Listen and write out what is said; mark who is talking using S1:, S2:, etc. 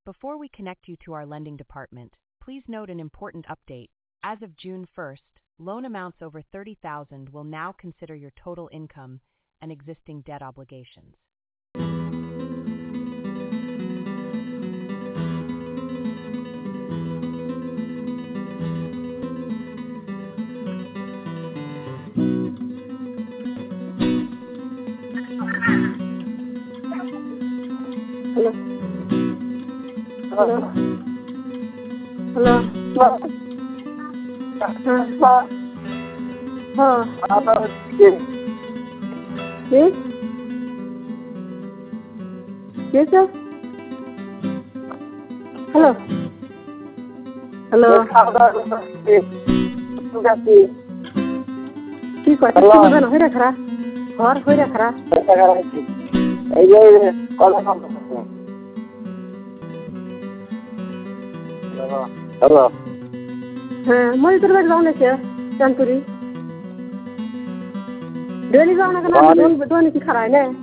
S1: Before we connect you to our lending department, please note an important update. As of June 1st, loan amounts over $30,000 will now consider your total income and existing debt obligations.
S2: Hello. Hello. Yes, sir. Hello. Hello. কি কয় কি বলবেন হইরা খারা ঘর হইরা খারা
S3: এই যে কলা হ্যালো
S2: হ্যাঁ মই তোর বাড়ি যাও না কে জানতুরি ডেলি যাও না কেন দোন কি খারাই না